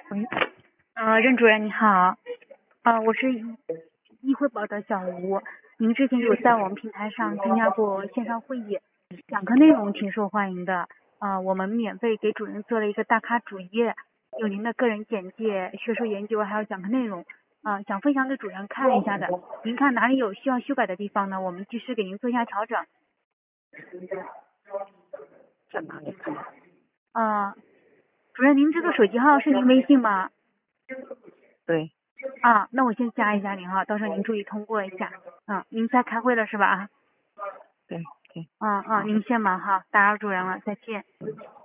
喂，任主任你好，我是议会宝的小吴，您之前有在我们平台上参加过线上会议，讲课内容挺受欢迎的，我们免费给主任做了一个大咖主页，有您的个人简介、学术研究还有讲课内容，想分享给主任看一下的，您看哪里有需要修改的地方呢？我们及时给您做一下调整。 在哪里看？ 主任，您这个手机号是您微信吗？ 对， 那我先加一下您哈，到时候您注意通过一下。您在开会了是吧？ 对。 您先忙哈，打扰主任了，再见。